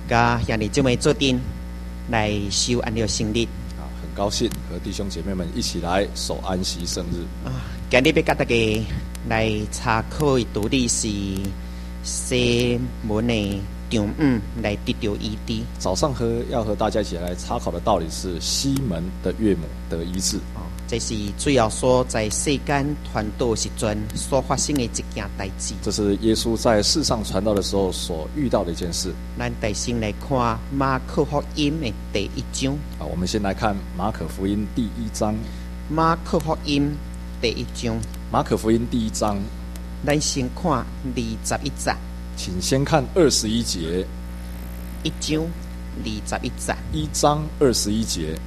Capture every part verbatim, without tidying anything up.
甲兄弟姊妹做阵来守安息圣日。 啊，很高兴和弟兄姐妹们一起来守安息圣日。 啊，今日要甲大家来查考的道理是西门的长五来得到医治。 早上和要和大家一起来查考的道理是西门的岳母得医治。 哦，这是主要说在世间传道时阵所发生的一件代志。 这是耶稣在世上传道的时候所遇到的一件事。 咱第先来看马可福音的第一章。 啊，我们先来看马可福音第一章。 马可福音第一章， 马可福音第一章， 咱先看二十一节。 请先看二十一节。 一章二十一节， 一章二十一节，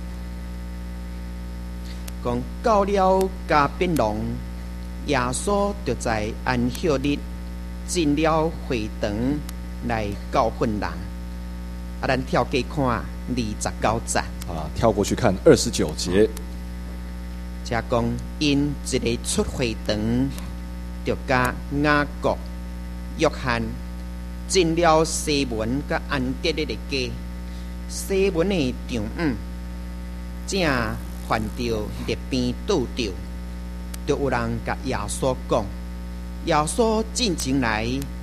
讲到了加百农，耶稣就在安息日进了会堂来教训人。啊，咱跳过看二十九节。 啊，跳过去看二十九节。 即讲因一个出会堂，就甲雅各、约翰进了西门甲安德烈的家。西门的长五正犯着列边倒着，就有人甲耶稣讲，耶稣进前来，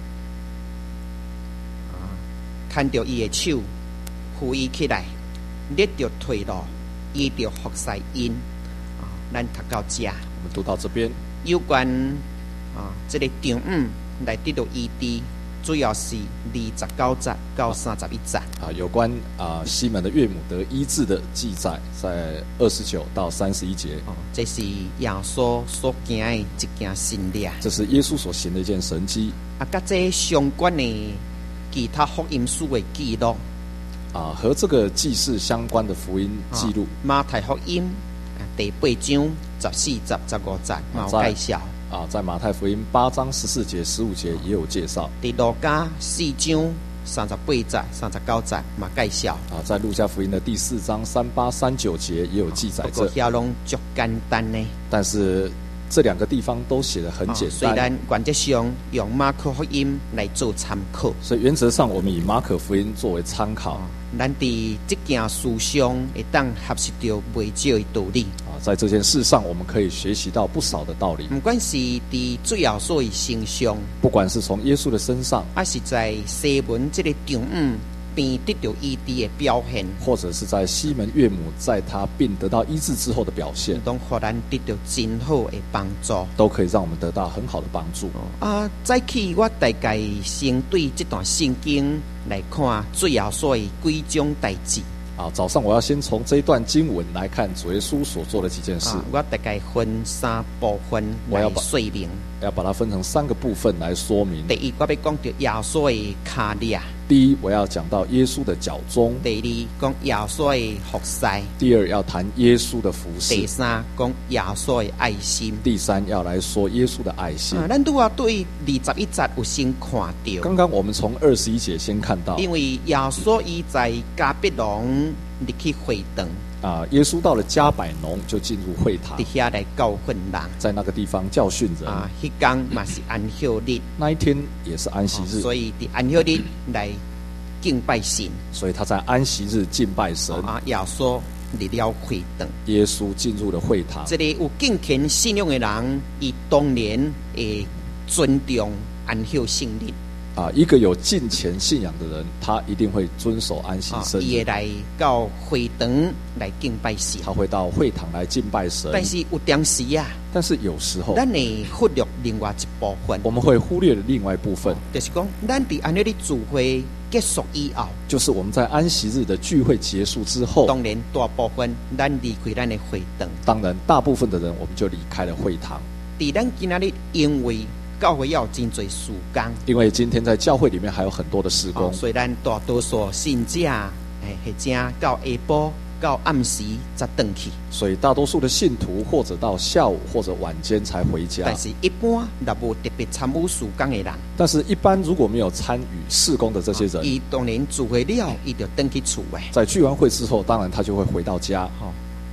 啊，牵着伊的手，扶伊起来，你就退路，伊就服侍因。啊，咱读到这， 我们读到这边， 有关啊，这个长五来得到医治，主要是二十九节到三十一节。 啊，有关啊西门的岳母得医治的记载，在二十九到三十一节。 哦，这是耶稣所行的一件神力。 这是耶稣所行的一件神迹。 啊，甲这相关的其他福音书的记录。 啊，和这个记事相关的福音记录。 马太福音第八章十四节、十五节有介绍。 啊，在马太福音八章十四节、十五节也有介绍。 第路加四章三十八节、三十九节嘛介绍。 啊，在路加福音的第四章三八、三九节也有记载着。 不过遐拢足简单呢。 但是这两个地方都写得很简单。 虽然原则上用马可福音来做参考， 所以原则上我们以马可福音作为参考。 咱伫这件事上会当学习到袂少的道理。 啊，在这件事上我们可以学习到不少的道理。 不管是伫主耶稣的身上， 不管是从耶稣的身上， 还是在西门这个长五病得到医治的表现， 或者是在西门岳母在他病得到医治之后的表现， 都互咱得到真好的帮助， 都可以让我们得到很好的帮助。 啊，再去我大概先对这段圣经来看主耶稣的几种代志。 啊，早上我要先从这一段经文来看主耶稣所做的几件事。 啊，我大概分三部分来说明， 要把它分成三个部分来说明。 第一，我要讲到耶稣的脚链。 第一，我要讲到耶稣的脚踪。 第二，讲耶稣的服侍。 第二，要谈耶稣的服侍。 第三，讲耶稣的爱心。 第三，要来说耶稣的爱心。 啊，咱都要对二十一节有先看到。 刚刚我们从二十一节先看到， 因为耶稣伊在加百农入去会堂。 啊，耶稣到了加百农就进入会堂， 伫遐来教训人， 在那个地方教训人。 啊，迄天嘛是安息日， 那一天也是安息日， 哦、所以伫安息日来敬拜神。 所以他在安息日敬拜神。 啊，耶稣入了会堂， 耶稣进入了会堂。 这里有敬虔信仰的人，伊当然会尊重安息圣日。 啊，一个有敬虔信仰的人，他一定会遵守安息圣日。 伊、啊、会来到会堂来敬拜神， 他会到会堂来敬拜神。 但是有当时啊， 但是有时候， 咱会忽略另外一部分。 我们会忽略了另外一部分，哦、 就是讲，咱伫安息日聚会结束以后， 就是我们在安息日的聚会结束之后， 当然大部分咱离开咱的会堂。 当然，大部分的人我们就离开了会堂。 伫咱今仔日，因为教会要有真侪事工， 因为今天在教会里面还有很多的事工， 哦、所以咱大多数信者，哎，或者到下晡、到暗时才回去。 所以大多数的信徒或者到下午或者晚间才回家。 但是一般若无特别参与事工的人， 但是一般如果没有参与事工的这些人， 伊、哦、当然聚会了，伊就回去厝诶。 在聚完会之后，当然他就会回到家。 哦，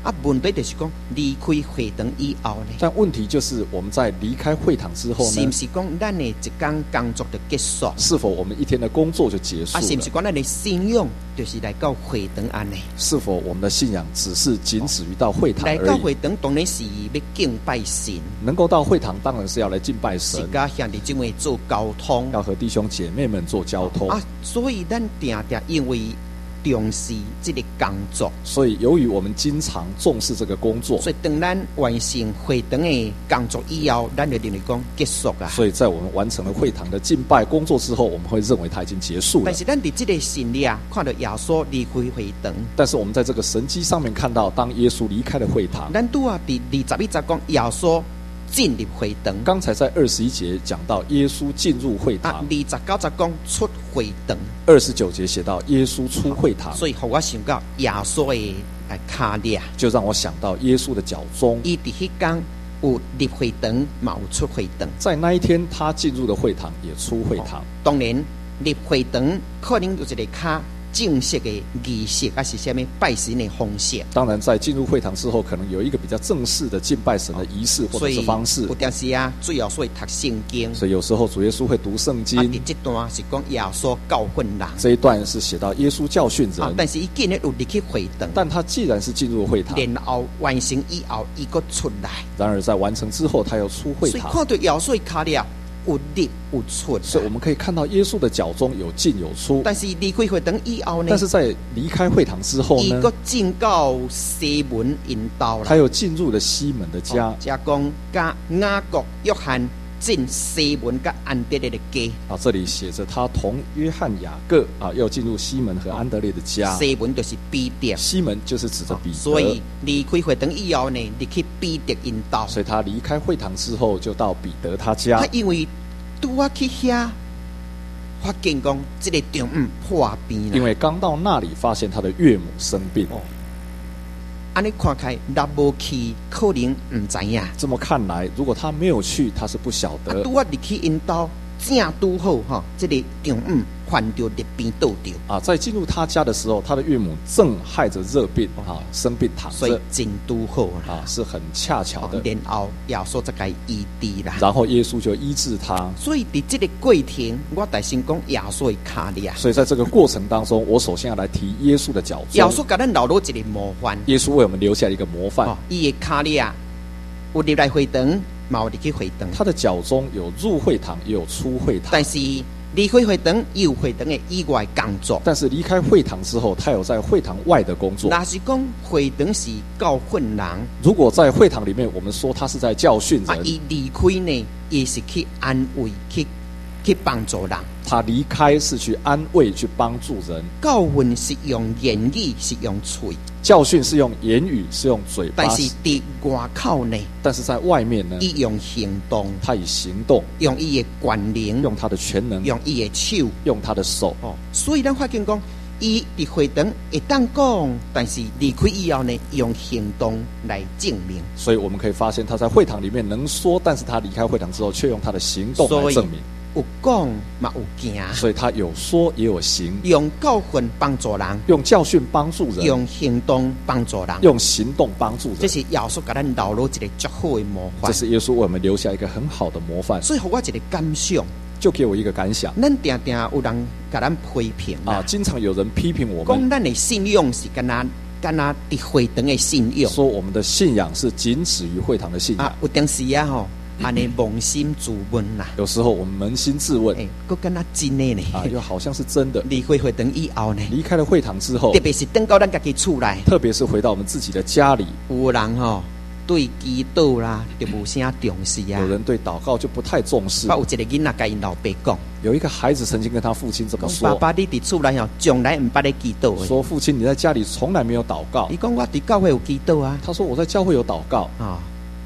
啊，问题就是讲离开会堂以后呢， 但问题就是我们在离开会堂之后呢， 是不是讲咱的一天工作就结束？ 是否我们一天的工作就结束啊，是不是了？ 讲咱的信仰就是来到会堂安尼？ 是否我们的信仰只是仅止于到会堂来到而已？ 会堂当然是要敬拜神， 能够到会堂，当然是要来敬拜是神， 甲兄弟姊妹做交通要和弟兄姐妹们做交通。 啊，所以咱定定因为重视这个工作， 所以，由于我们经常重视这个工作， 所以当咱完成会堂的工作以后，咱就认为讲结束啊。 所以在我们完成了会堂的敬拜工作之后，我们会认为它已经结束了但。是咱伫这个神里啊，看到耶稣离开会堂， 但是我们在这个神迹上面看到，当耶稣离开了会堂， 咱拄啊伫二十一节讲耶稣进入会堂， 刚才在二十一节讲到耶稣进入会啊， 堂二，十九节讲出会堂， 二十九节写到耶稣出会堂， 所以互我想到耶稣的诶骹掠， 就让我想到耶稣的脚踪。 伊伫迄天有入会堂，嘛有出会堂。 在那一天，他进入了会堂，也出会堂。 当然，入会堂可能有一个较正式的仪式，还是什么拜神的方式。 当然，在进入会堂之后，可能有一个比较正式的敬拜神的仪式或者所以是方式有。阵时啊，最后所以读圣经。 所以有时候主耶稣会读圣经， 啊，伫这段是讲耶稣教训人。 这一段是写到耶稣教训啊， 人。 但是伊竟然有入去会堂， 但他既然是进入会堂， 然后完成以后，伊个出来。 然而在完成之后，他又出会堂。 所以看到耶稣的脚掠有入有出， 所以我们可以看到耶稣的脚中有进有出。 但是离开会堂以后呢， 但是在离开会堂之后呢伊个，进到西门引导了。 他又进入了西门的家。 哦加讲甲雅各、约翰进西门甲安德烈的家。 啊，这里写着他同约翰、雅各啊，要进入西门和安德烈的家。 西门就是彼得， 西门就是指着彼得， 所以离开会堂以后呢，入去彼得引导。 所以他离开会堂之后，就到彼得他家他。因为拄啊去遐，发现讲这个中午破病啦。 因为刚到那里，发现他的岳母生病。 哦安尼看起来，若无去，可能唔知影。 这么看来，如果他没有去，他是不晓啊， 得拄啊入去引导，正拄好哈，这个中午患着热病倒着。 啊。在进入他家的时候，他的岳母正害着热病啊，生病躺着所以真拄好啦。 啊，是很恰巧的。 然后耶稣才该医治啦。 然后耶稣就医治他。 所以伫这个过程，我大先讲耶稣的脚掠。 所以在这个过程当中，我首先要来提耶稣的脚耶踪。 稣给咱留落一个模范。 耶稣为我们留下一个模范。 哦，伊的脚掠有入来会堂，嘛有入去会堂。 他的脚中有入会堂，也有出会堂。 但是离开会堂，也有会堂的以外工作。 但是离开会堂之后，他有在会堂外的工作。 若是讲会堂是教训人， 如果在会堂里面，我们说他是在教训啊， 人， 伊离开呢，伊是去安慰、去去帮助人。 他离开是去安慰、去帮助人。 教训是用言语，是用嘴， 教训是用言语，是用嘴巴但，是伫外口呢， 但是在外面呢， 伊用行动， 他以行动， 用伊的权能， 用他的全能， 用伊的手。 用他的手。 哦，所以咱发现讲，伊伫会堂会当讲，但是离开以后呢，用行动来证明。 所以我们可以发现，他在会堂里面能说，但是他离开会堂之后，却用他的行动来证明。 有讲嘛有行， 所以他有说也有行， 用教训帮助人， 用教训帮助人， 用行动帮助人， 用行动帮助人。 这是耶稣给咱留落一个足好的模范。 这是耶稣为我们留下一个很好的模范。 所以，互我一个感想， 就给我一个感想， 咱定定有人给咱批评啦啊，经常有人批评我们， 讲咱的信仰是干那干那伫会堂的信仰， 说我们的信仰是仅止于会堂的信仰。 啊，有当时啊吼，安尼扪心自问啦， 有时候我们扪心自问， 诶，佫敢若真的呢？ 啊，又好像是真的。 离开会堂以后呢， 离开了会堂之后特，别是等到咱家己厝内， 特别是回到我们自己的家里， 有人吼对祈祷啦，就无啥重视啊。 有人对祷告就不太重视。 我有一个囡仔甲因老爸讲， 有一个孩子曾经跟他父亲这么讲说： 爸爸，你伫厝内吼，从来毋捌咧祈祷的。 说父亲，你在家里从来没有祷告伊。讲我伫教会有祈祷啊， 他说我在教会有祷告。 啊、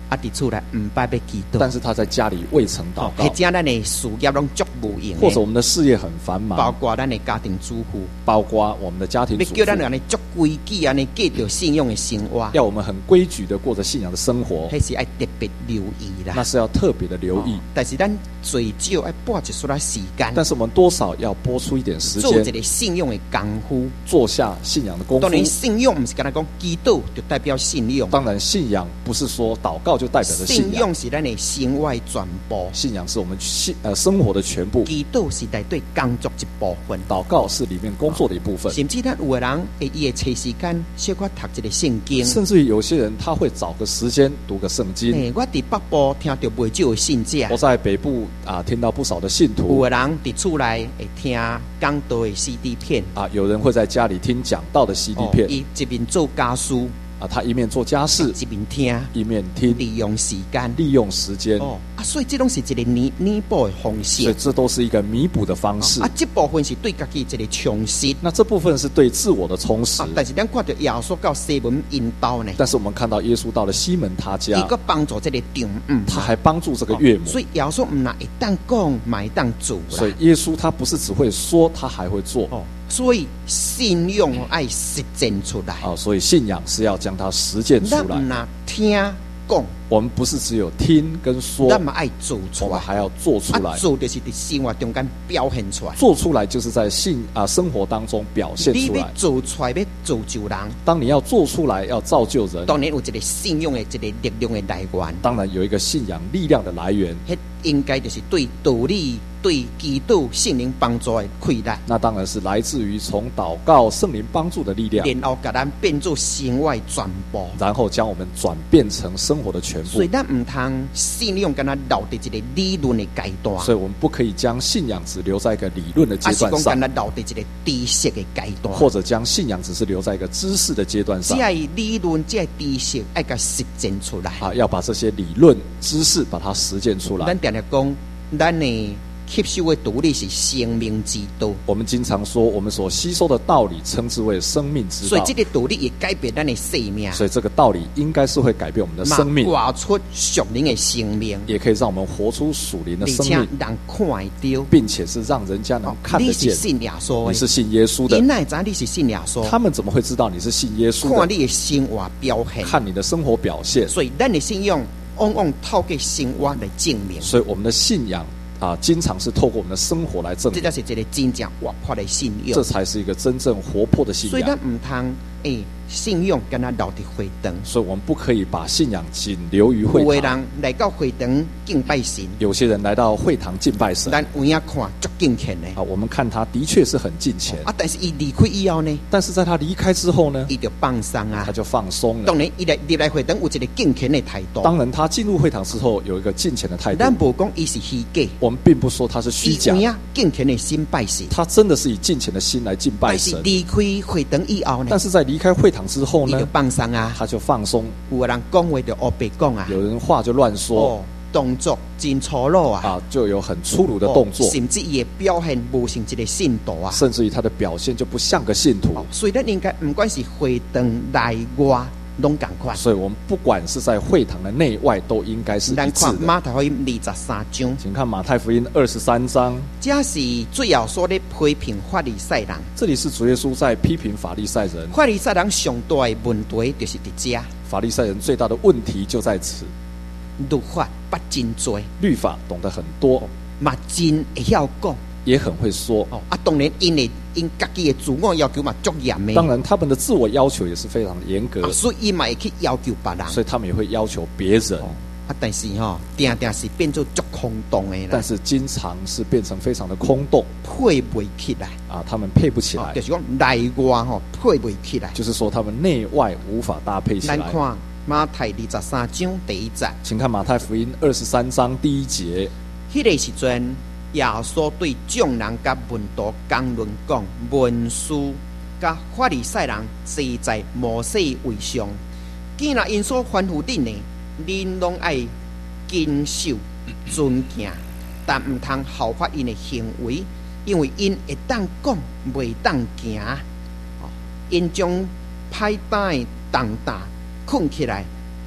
啊，伫厝内唔捌要祈祷， 但是他在家里未曾祷告， 或者咱的事业拢足无用， 或者我们的事业很繁忙， 包括咱的家庭主妇， 包括我们的家庭主妇， 要叫咱安尼足规矩安尼过着信仰的生活， 要我们很规矩的过着信仰的生活， 迄是爱特别留意啦。 那是要特别的留意。 哦、但是咱最少爱拨一撮时间， 但是我们多少要拨出一点时间， 做一个信仰的功夫， 做下信仰的功夫。 当然，信仰不是跟他讲祈祷就代表信仰。 当然，信仰不是说祷告就代表着信仰。 信仰是咱的生活全部， 信仰是我们信呃生活的全部。 祈祷是内对工作一部分， 祷告是里面工作的一部分。 甚至咱有的人会伊会找时间小可读一个圣经， 甚至于有些人他会找个时间读个圣经。 欸、我伫北部听到不少的信者， 我在北部啊听到不少的信徒， 有的人伫厝内会听讲道的 C D 片啊，有人会在家里听讲道的 C D 片， 伊、哦、一面做家事啊，他一面做家事， 一面听， 一面听， 利用时间， 利用时间哦啊，所以这种是一个弥弥补的方式， 所以这都是一个弥补的方式、 哦、啊，这部分是对家己一个充实， 那这部分是对自我的充实、 啊、但是咱看到耶稣到西门引导呢， 但是我们看到耶稣到了西门他家， 伊个帮助这个丈夫， 他还帮助这个岳母、 哦、所以耶稣唔那一旦讲，嘛一旦做， 所以耶稣他不是只会说，他还会做。 哦，所以信仰爱实践出来。 哦，所以信仰是要将它实践出来。 咱唔那听讲， 我们不是只有听跟说， 咱嘛爱做出来， 我们还要做出来。 啊、做就是在生活中间表现出来。 做出来就是在信啊生活当中表现出来。 你要做出来，要造就人。 当你要做出来，要造就人， 当然有一个信仰的一个力量的来源。 当然有一个信仰力量的来源。 迄应该就是对道理、对祈祷、圣灵帮助的快乐。 那当然是来自于从祷告、圣灵帮助的力量， 然后把咱变做生活全部， 然后将我们转变成生活的全部。 所以咱唔通信仰跟他留在一个理论的阶段。 所以我们不可以将信仰只留在一个理论的阶段上， 还是讲跟他留在一个知识的阶段， 或者将信仰只是留在一个知识的阶段上。 这理论、这知识爱甲实践出来啊，要把这些理论、知识把它实践出来。 咱常常讲，咱的吸收的道理是生命之道。 我们经常说，我们所吸收的道理称之为生命之道。 所以这个道理也改变咱的生命。 所以这个道理应该是会改变我们的生命， 活出属灵的生命， 也可以让我们活出属灵的生命， 而且人看得到， 并且是让人家能看得见。 你是信耶稣的， 你是信耶稣的， 因哪知你是信耶稣？ 他们怎么会知道你是信耶稣的？ 看你的生活表现， 看你的生活表现。 所以咱的信仰往往透过生活来证明。 所以我们的信仰啊，经常是透过我们的生活来证明。 这才是一个真正活泼的信仰， 这才是一个真正活泼的信仰。 所以咱唔通诶，信仰跟他留伫会堂。 所以我们不可以把信仰仅留于会堂。 有的人来到会堂敬拜神， 有些人来到会堂敬拜神， 咱有影看足敬虔的啊，我们看他的确是很敬虔啊，但是伊离开以后呢？ 但是在他离开之后呢？ 伊就放松啊， 他就放松了。 当然，伊来入来会堂有一个敬虔的态度。 当然，他进入会堂之后有一个敬虔的态度。 咱无讲伊是虚假， 我们并不说他是虚假。 伊有影敬虔的心拜神， 他真的是以敬虔的心来敬拜神。 但是离开会堂以后呢？ 但是在离开会堂之后呢？ 伊就放松啊， 他就放松。 有人讲话就黑白讲啊， 有人话就乱说。 哦，动作真粗鲁啊！ 啊，就有很粗鲁的动作， 哦、甚至伊的表现无像一个信徒啊， 甚至于他的表现就不像个信徒。 哦、所以咱应该不管是会堂内外，拢同款。 所以我们不管是在会堂的内外，都应该是一致的。 咱看马太福音二十三章， 请看马太福音二十三章， 这是主要说咧批评法利赛人。 这里是主耶稣在批评法利赛人。 法利赛人上大的问题就是伫这。 法利赛人最大的问题就在此。 律法不真多， 律法懂得很多， 嘛真会晓讲， 也很会说。 哦啊，当然因为因家己的自我要求嘛足严的。 当然，他们的自我要求也是非常严格， 啊、所以伊嘛会去要求别人， 所以他们也会要求别人。 哦、啊，但是吼、哦，定定是变做足空洞的啦。 但是经常是变成非常的空洞， 配不起来啊，他们配不起来。哦、 就是讲内外吼配不起来， 就是说他们内外无法搭配起来。 咱看马太二十三章第一节， 请看马太福音二十三章第一节。 迄个时阵，耶稣对众人甲门徒讲论讲，文士甲法利赛人坐在摩西位上，既然因所吩咐恁的，恁拢爱谨守尊敬，但唔通效法因的行为，因为因会当讲，袂当行。因将歹胆的重担困起来，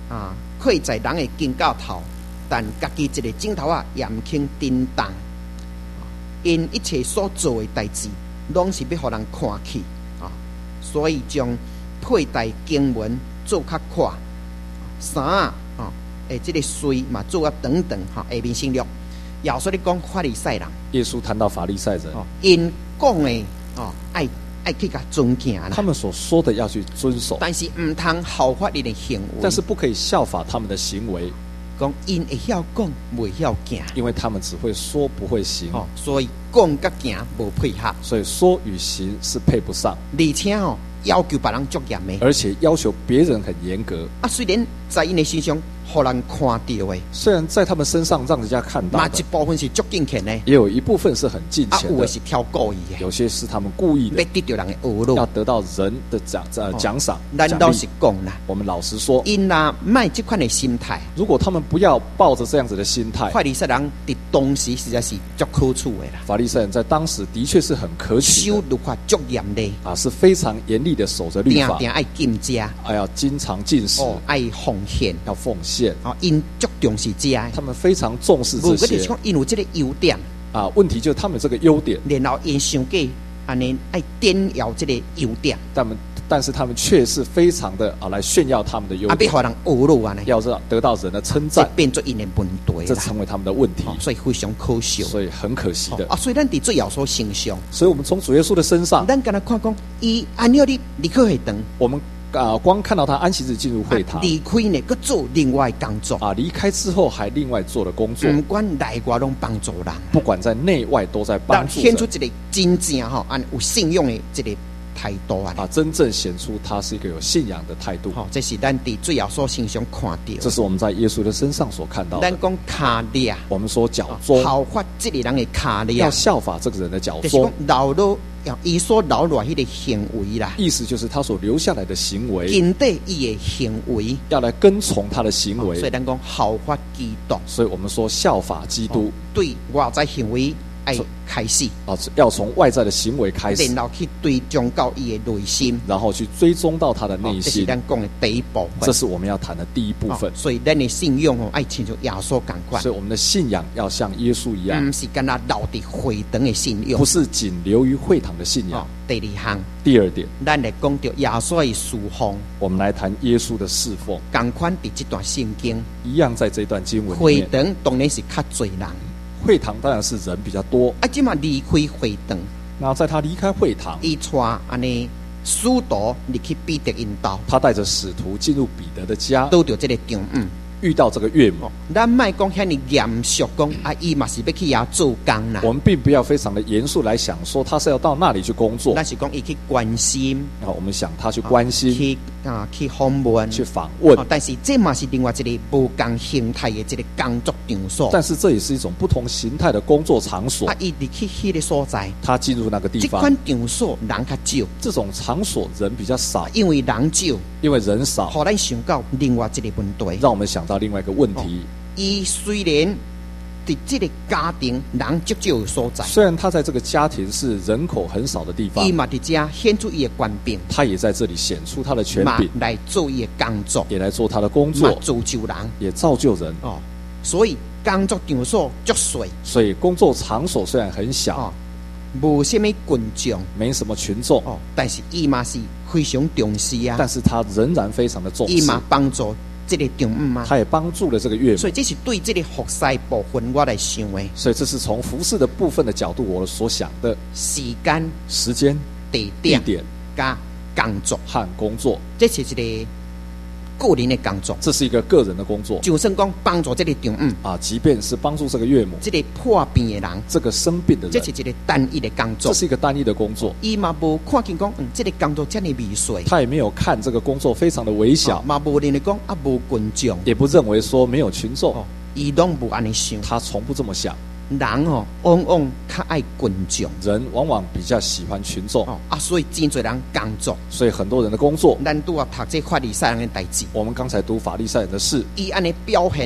啊，可以在人的肩胛头，但家己一个枕头啊也唔肯震动。因一切所做的代志，拢是要互人看起啊，所以将佩戴经文做较快，衫啊，诶，这个水嘛做啊等等哈，下面省略。耶稣咧讲法利赛人， 耶稣谈到法利赛人， 哦，因讲的哦，爱爱去甲遵行啦。 他们所说的要去遵守， 但是唔通效法你的行为， 但是不可以效法他们的行为。 讲因会晓讲，袂晓行， 因为他们只会说不会行， 哦，所以讲甲行无配合， 所以说与行是配不上， 而且哦要求别人足严的， 而且要求别人很严格。 啊，虽然在因的身上，互人看到的， 虽然在他们身上让人家看到的， 嘛一部分是足敬虔的， 也有一部分是很敬啊， 虔的， 有的是挑故意的， 有些是他们故意的， 要得到人的恶乐， 要得到人的奖呃奖赏。 咱倒是讲啦， 我们老实说， 因若卖这款的心态， 如果他们不要抱着这样子的心态， 法利赛人伫当时实在是足可取的啦。 法利赛人在当时的确是很可取的， 守律法足严厉啊，是非常严厉的守着律法， 定定爱禁食， 哎呀，经常进食， 哦，爱奉献， 要奉献， 哦，因足重视这个， 他们非常重视这些。 因有这个优点啊，问题就是他们有这个优点， 然后因想过安尼爱炫耀这个优点， 但们但是他们却是非常的啊来炫耀他们的优点， 啊，要让人恶乐啊呢， 要让得到人的称赞， 变作因的问题， 这成为他们的问题， 哦，所以非常可惜， 所以很可惜的， 哦，啊，所以咱伫最后所形象， 所以我们从主耶稣的身上， 咱敢若看讲，伊按照你离开会堂， 我们啊光看到他安息日进入会堂， 离开呢，佮做另外工作啊，离开之后还另外做了工作， 不管内外拢帮助人， 不管在内外都在帮助人， 显出一个真正吼，按有信用的一个态度啊， 啊，真正显出他是一个有信仰的态度。 好，这是咱伫最后所形象看到， 这是我们在耶稣的身上所看到的。 咱讲卡利啊， 我们说脚中， 效法这个人的卡利啊， 要效法这个人的脚就是中， 讲留落伊所留落迄个行为啦， 意思就是他所留下来的行为， 跟对伊的行为， 要来跟从他的行为。 所以咱讲效法基督， 所以我们说效法基督， 对外在行为爱开始啊，要从外在的行为开始， 然后去追踪到伊的内心， 然后去追踪到他的内心。 这是咱讲的第一部分， 这是我们要谈的第一部分。 所以咱的信仰哦，爱亲像耶稣共款。 所以我们的信仰要像耶稣一样， 不是干那留伫会堂的信仰， 不是仅留于会堂的信仰。 第二项， 第二点， 咱来讲到耶稣的侍奉， 我们来谈耶稣的侍奉。 共款伫这段圣经一样，在这段经文里会面， 堂当然是较侪人。 会堂当然是人比较多， 啊，即嘛离开会堂， 然后在他离开会堂， 伊带安尼使徒入去彼得因兜， 他带着使徒进入彼得的家， 拄着这个场嗯， 遇到这个岳母。 咱莫讲遐尼严肃讲啊，伊嘛是要去遐做工啦。 我们并不要非常的严肃来想说他是要到那里去工作， 咱是讲伊去关心， 然后我们想他去关心， 去啊去访问， 去访问。 但是这嘛是另外一个无共形态的一个工作场所。 但是这也是一种不同形态的工作场所。 啊，伊入去迄个所在， 他进入那个地方， 这款场所人较少， 这种场所人比较少， 因为人少， 因为人少， 互咱想到另外一个问题， 让我们想到另外一个问题。 伊、哦、虽然伫这个家庭人足少的所在， 虽然他在这个家庭是人口很少的地方， 伊嘛伫遮显出伊的权柄， 他也在这里显出他的权柄， 来做伊的工作， 也来做他的工作， 造就人， 也造就人。 哦，所以工作场所足小， 所以工作场所虽然很小， 哦，无什么群众， 没什么群众， 哦，但是伊嘛是非常重视啊， 但是他仍然非常的重视， 伊嘛帮助这个丈母嘛， 他也帮助了这个岳母， 所以这是对这个服侍部分我来想的。 所以这是从服侍的部分的角度我所想的。 时间、 时间、 地点、 地点、 加工作和工作， 这是一个个人的工作， 这是一个个人的工作。 就算讲帮助这个丈母啊，即便是帮助这个岳母， 这个破病的人， 这个生病的人， 这是一个单一的工作， 这是一个单一的工作。 伊嘛无看见讲，嗯，这个工作这么微碎， 他也没有看这个工作非常的微小， 嘛无认为讲啊无群众， 也不认为说没有群众， 伊拢无安尼想， 他从不这么想。 人哦，往往较爱群众， 人往往比较喜欢群众， 哦啊，所以真侪人工作， 所以很多人的工作， 咱拄啊读这法利赛人的代志， 我们刚才读法利赛人的事， 伊安尼表现。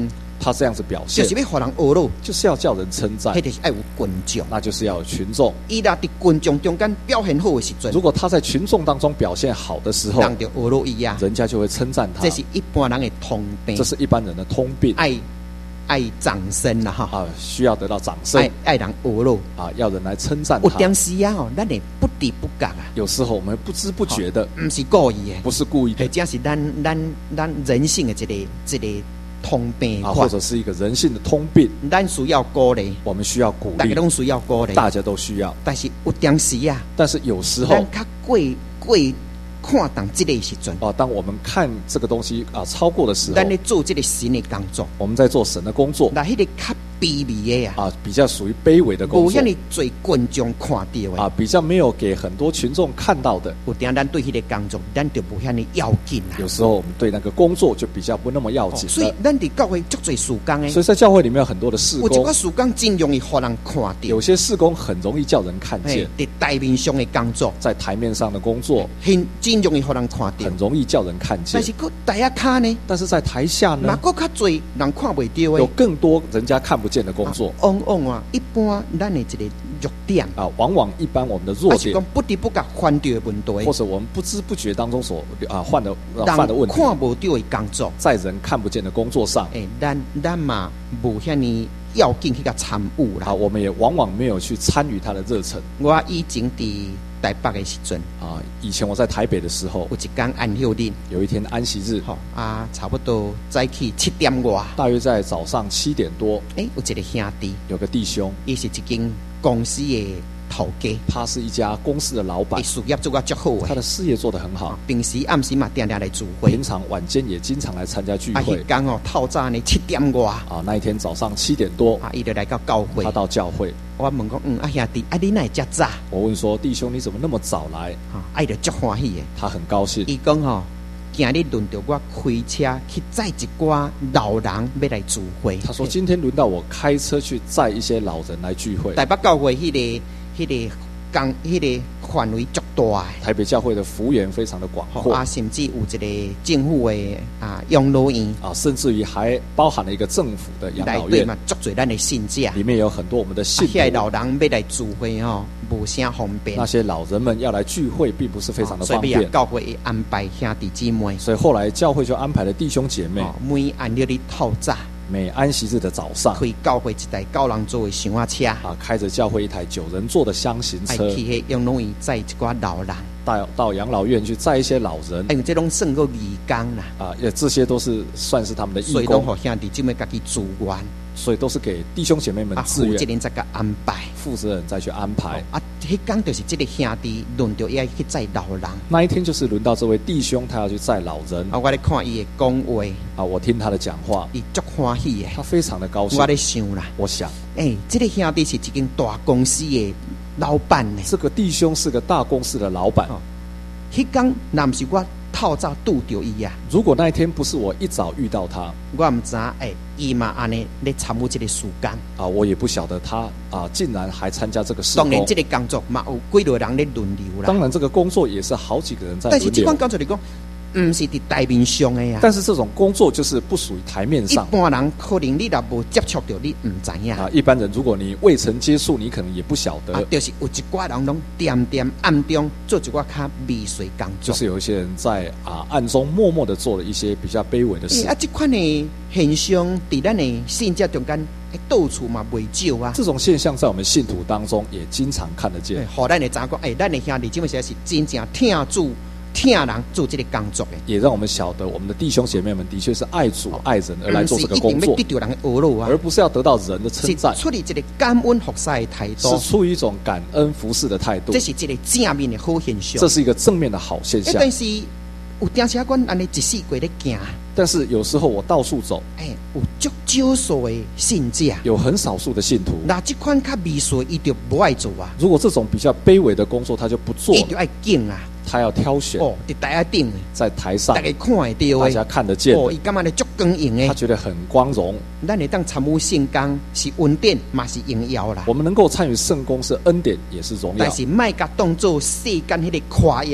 他这样子表现就是要互人学咯， 就是要叫人称赞迄，就是要有群众。 那就是要有群众。 伊若伫群众中间表现好的时阵， 如果他在群众当中表现好的时候， 人就学咯伊啊。 人家就会称赞他这。是一般人的通病这，是一般人的通病爱爱掌声啦哈， 啊，需要得到掌声爱爱人学咯。 啊，要人来称赞他。 有点时啊吼，咱会不知不觉啊， 有时候我们不知不觉的， 毋是故意的， 不是故意的或者是咱咱咱人性的一个一个通病啊， 款或者是一个人性的通病， 咱需要鼓励， 我们需要鼓励， 大家拢需要鼓励， 大家都需要。 但是有点时啊， 但是有时候咱较过过看重这个时阵， 啊，当我们看这个东西啊超过的时候咱，咧做这个神的工作， 我们在做神的工作那迄个较卑微的啊， 啊，比较属于卑微的工作无遐尼侪群众看到的啊，比较没有给很多群众看到的。 有点咱对迄个工作，咱就无遐尼要紧啦。 有时候我们对那个工作就比较不那么要紧所以了。 咱伫教会足侪事工诶， 所以在教会里面有很多的事工有一个，事工真容易互人看到， 有些事工很容易叫人看见， 伫台面上的工作， 在台面上的工作很真容易互人看到很，容易叫人看见但，是佫台下骹呢， 但是在台下嘛呢， 佫较侪人看袂到有诶。 更多人家看不见的工作往往啊，一般咱的一个弱点， 啊，往往一般我们的弱点还是讲，不知不觉犯到的问题， 或者我们不知不觉当中所啊犯的啊人犯的问题， 看无到的工作， 在人看不见的工作上诶，咱咱嘛无遐尼要紧去甲参与啊， 啦。 我们也往往没有去参与他的热忱我以前伫台北的时阵， 啊。以前我在台北的时候， 有一天安休日， 有一天安息日， 吼啊，差不多早起七点外， 大约在早上七点多， 诶，有一个兄弟， 有个弟兄， 伊是一间公司的头家， 他是一家公司的老板伊，事业做啊足好他诶， 的事业做得很好， 平时暗时嘛定定来聚会平，常晚间也经常来参加聚啊， 会迄天吼透早呢七点外， 啊。那一天早上七点多， 啊，伊就来到教会他，到教会， 我问讲，嗯，啊兄弟，啊你哪会遮早？ 我问说：“弟兄，你怎么那么早来哈，啊伊就足欢喜诶，？” 他很高兴， 伊讲吼，今日轮到我开车去载一寡老人要来聚会。 他说：“今天轮到我开车去载一些老人来聚会。 台北教会迄、个、迄、个工、迄、个范围足大诶。 台北教会的幅员非常的广吼阔啊，甚至有一个政府的啊养老院啊，甚至于还包含了一个政府的养老院， 内底嘛，足侪咱的信者。 里面有很多我们的啊， 信徒遐、个老人要来聚会吼，无啥方便那。些老人们要来聚会，并不是非常的所以要方便， 教会会安排兄弟姊妹， 所以后来教会就安排了弟兄姐妹， 哦，每安日日透早每安息日的早上开教会一台九人座的厢仔车， 啊，开着教会一台九人座的箱型爱车， 去迄养老院载一寡老人。 到到养老院去载一些老人哎，这拢算个义工啦， 啊，也这些都是算是他们的义所以拢工， 互兄弟姊妹家己自愿， 所以都是给弟兄姐妹们啊， 自愿， 负责人再甲安排。 负责人再去安排。 啊，迄天就是这个兄弟轮到要去载老人。 那一天就是轮到这位弟兄，他要去载老人啊，我咧看伊的讲话， 啊，我听他的讲话， 伊足欢喜的。 他非常的高兴我。咧想啦， 我想诶、这个兄弟是一间大公司的老板呢。 这个弟兄是个大公司的老板。 哦迄天若毋是我透早拄着伊啊， 如果那一天不是我一早遇到他我毋知影诶，伊嘛安尼咧参与这个事工。 啊，我也不晓得他啊，竟然还参加这个事当然， 工这。个工作嘛有几多人咧轮流啦。 当然，这个工作也是好几个人在但是这款轮流。 工作嚟讲，毋是伫台面上的啊。 但是这种工作就是不属于台面一上般人可能你若无接触到，你毋知影。 啊。一般人如果你未曾接触，你可能也不晓得。 啊，就是有一寡人拢点点暗中做一寡较微碎工作。 就是有一些人在啊暗中默默的做了一些比较卑微的事欸、啊，这款的现象伫咱的信者中间，欸到处嘛袂少啊。 这种现象在我们信徒当中也经常看得见欸，互咱会知影讲，诶、咱的兄弟姊妹实在是真正听主、听人做这个工作的。 也让我们晓得我们的弟兄姐妹们的确是爱主爱人而来做这个工作不是一定要得到人的学乐啊， 而不是要得到人的称是赞， 出于一个感恩服侍的态度是，出于一种感恩服侍的态度这。是一个正面的好现象。 这是一个正面的好现欸象。 但是有当时啊，阮安尼一世过咧行， 但是有时候我到处走， 诶、有足少数的信者， 有很少数的信徒， 那这款较微碎，伊就不爱做啊， 如果这种比较卑微的工作他就不做了， 伊就爱敬啊。 他要挑选哦，伫台下顶， 在台上大家看会到大家的。 看得见哦， 的， 伊感觉咧足光荣的。 他觉得很光荣。 咱会当参与圣工是恩典，嘛是荣耀啦我。们能够参与圣工是恩典，也是荣耀但。是卖甲当做世间迄个夸耀的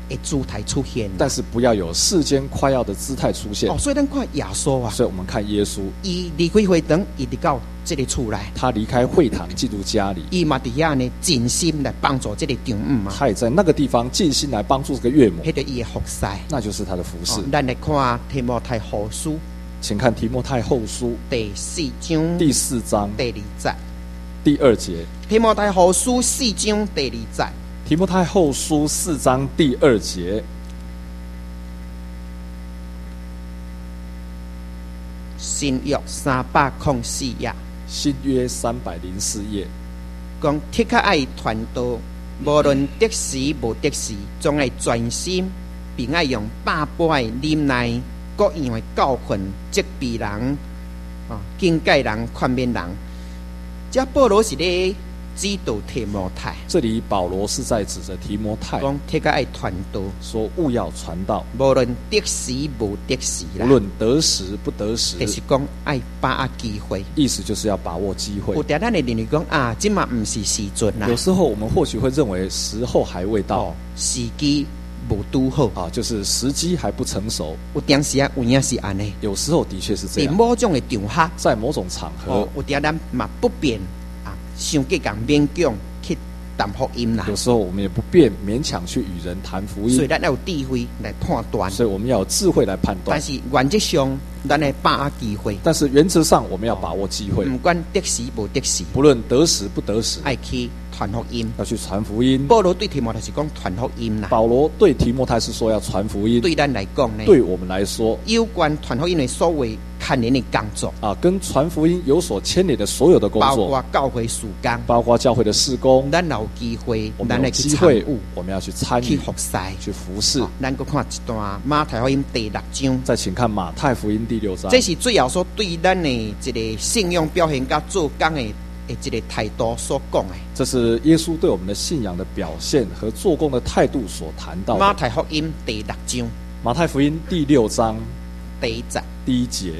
的姿态出现。 但是不要有世间夸耀的姿态出现。 哦，所以咱看耶稣啊， 所以我们看耶稣， 伊离开会堂，伊入到这个厝来， 他离开会堂进入家里， 伊嘛伫遐呢尽心来帮助这个丈母嘛， 他也在那个地方尽心来帮助这个岳母， 迄个伊的服侍， 那就是他的服侍。 哦，咱来看提摩太后书， 请看提摩太后书第四章第四章第二节。 第二节。 提摩太后书四章第二节。 提摩太后书四章第二节。 新约三百零四页。 新约三百零四页。 讲铁较爱传道，无论得时无得时，总爱专心，并爱用百般的忍耐、各样的教训、责备人、啊，警戒人、劝勉人。这保罗是咧指导提摩太。 这里保罗是在指着提摩太， 讲铁较爱传道， 说务要传道， 无论得时无得时啦， 无论得时不得时， 就是讲爱把握机会。 意思就是要把握机会。 有点咱会认为讲啊，今嘛唔是时阵啦。 有时候我们或许会认为时候还未到， 哦，时机无拄好啊，就是时机还不成熟。 有当时啊，有影是安尼。 有时候的确是这样。 在某种的场合， 在某种场合， 哦，有点咱嘛不便啊，想计讲勉强去谈福音啦。 有时候我们也不便勉强去与人谈福音， 所以咱要有智慧来判断。 所以我们要有智慧来判断。 但是原则上，咱来把握机会。 但是原则上，我们要把握机会， 不管得时无得时， 不论得时不得时， 爱去传福音， 要去传福音。 保罗对提摩太是讲传福音啦。 保罗对提摩太是说要传福音。 对咱来讲呢， 对我们来说， 有关传福音的所谓牵连的工作啊，跟传福音有所牵连的所有的工作， 包括教会事工， 包括教会的事工， 咱有机会， 我们有机会，我们要去参与、 去服侍、 去服侍。 咱搁看一段马太福音第六章， 再请看马太福音第六章， 这是最后所对咱的一个信仰表现甲做工的的一个态度所讲的。 这是耶稣对我们的信仰的表现和做工的态度所谈到的。 马太福音第六章， 马太福音第六章第一节， 第一节，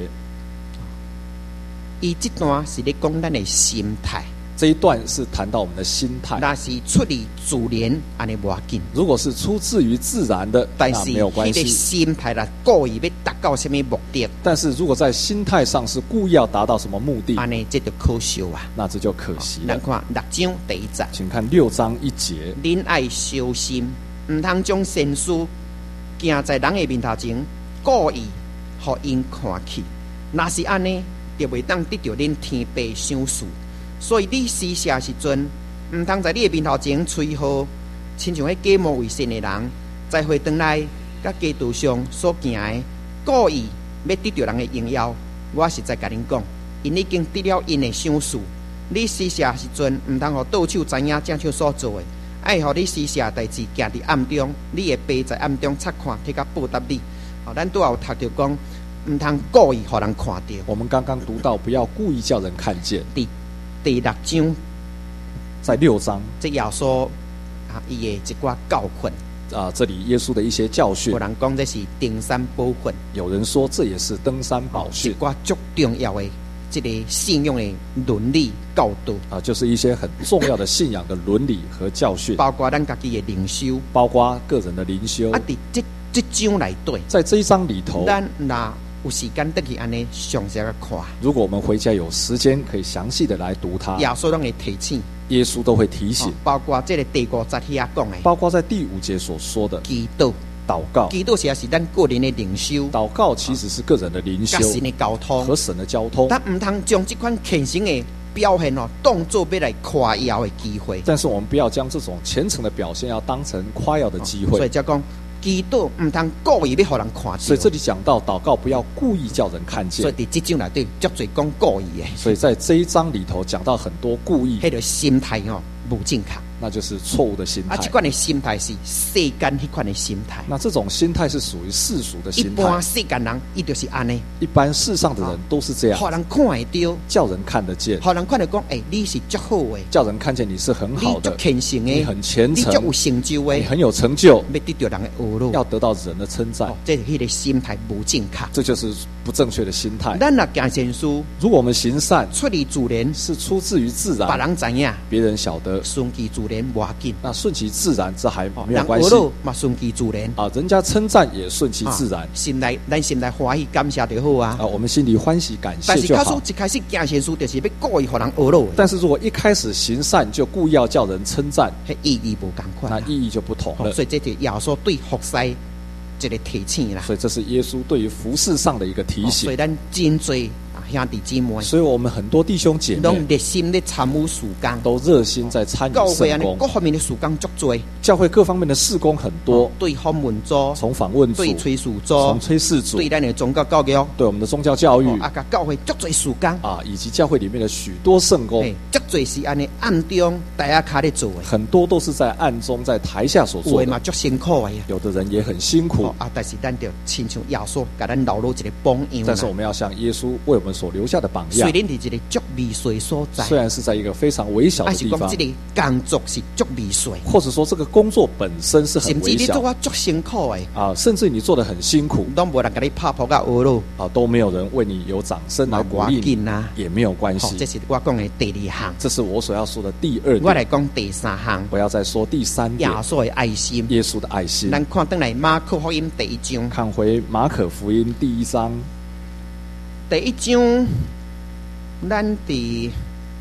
伊这段是咧讲咱的心态。 这一段是谈到我们的心态。 那是出于自然，安尼无要紧。 如果是出自于自然的， 但是那没有关系。 心态啦，故意要达到什么目的？ 但是如果在心态上是故意要达到什么目的， 安尼这就可惜啊。 那这就可惜了。 咱看六章第一节， 请看六章一节。 恁爱小心，唔通将善事行在人的面头前，故意互因看去。若是安尼，就袂当得到恁天父赏赐。所以你施舍时阵，唔通在你的面头前吹号，亲像迄假冒为善的人，在会堂内甲街道上所行的，故意要得到人的荣耀。我实在甲恁讲，因已经得了因的赏赐。你施舍时阵，唔通互倒手知影正手所做的，爱互你施舍代志行伫暗中，你的爸在暗中察看，替甲报答你。哦，咱拄有读到讲，唔通故意互人看到。 我们刚刚读到，不要故意叫人看见。 第第六章， 在六章， 这耶稣啊，伊的一寡教训啊，这里耶稣的一些教训， 有人讲这是登山宝训， 有人说这也是登山宝训， 一寡足重要的这个信仰的伦理教导啊，就是一些很重要的信仰的伦理和教训， 包括咱家己的灵修， 包括个人的灵修。 啊，伫这这章内底， 在这一章里头， 咱那有时间得去安尼详细个看。 如果我们回家有时间，可以详细的来读它。 耶稣拢会提醒， 耶稣都会提醒， 哦、包括这个第五节遐讲的， 包括在第五节所说的祈祷、 祷告。 祈祷实是咱个人的灵修， 祷告其实是个人的灵修、 甲神的交通和神的交通。 但唔通将这款虔诚的表现哦，当做要来夸耀的机会。 但是我们不要将这种虔诚的表现，要当成夸耀的机会。 哦、所以才讲。祈祷唔通故意要互人看到， 所以这里讲到祷告不要故意叫人看见。 所以伫这章内底足侪讲故意的。 所以在这一章里头讲到很多故意， 迄个心态哦无正确， 那就是错误的心态。 啊，这款的心态是世间迄款的心态。 那这种心态是属于世俗的心态。 一般世间人伊就是安尼， 一般世上的人都是这样， 互人看会到， 叫人看得见， 互人看得讲，哎、欸，你是足好的， 叫人看见你是很好的， 你足虔诚的， 你很虔诚， 你足有成就的， 你很有成就， 要得到人的侮辱， 要得到人的称赞， 哦、这是迄个心态无正确， 这就是不正确的心态。 咱若行善事， 如果我们行善出于自然， 是出自于自然， 别人知影， 别人晓得， 顺其自然无要紧。 那顺其自然，这还没有人关系学了嘛顺其自然啊。人家称赞也顺其自然， 啊、心内咱心内欢喜感谢就好啊。 啊，我们心里欢喜感但谢就好。 是假使一开始行善事，就是要故意互人学了。 但是如果一开始行善就故意要叫人称赞， 迄意义无同款、啊， 那意义就不同了。 哦、所以这就耶稣对服侍一个提醒啦。 所以这是耶稣对于服事上的一个提醒。 哦、所以咱真多兄弟姊妹， 所以我们很多弟兄姐妹都热心的参与事工， 都热心在参与圣工， 各方面的事工足多， 教会各方面的事工很多， 哦、对访问组， 从访问组， 对炊事组， 从炊事组， 对咱的宗教教育， 对我们的宗教教育， 哦、啊，教会足多事工啊，以及教会里面的许多圣工， 足多是安尼暗中大家卡在做的， 很多都是在暗中在台下所做的， 有的嘛足辛苦的， 有的人也很辛苦、 哦、啊，但是咱就亲像耶稣给咱留落一个榜样， 但是我们要像耶稣为我们所留下的榜样。 虽然是一个足微碎所在， 虽然是在一个非常微小的地方， 还是讲这个工作是足微碎， 或者说这个工作本身是很微小， 甚至你做啊足辛苦的啊，甚至你做得很辛苦， 都没人给你拍扑到额咯， 啊，都没有人为你有掌声来鼓励你， 啊、 也没有关系、 哦。这是我讲的第二项， 这是我所要说的第二点。 我来讲第三项， 我要再说第三点， 耶稣的爱心， 耶稣的爱心。 咱看登来马可福音第一章， 看回马可福音第一章， 第一章。咱伫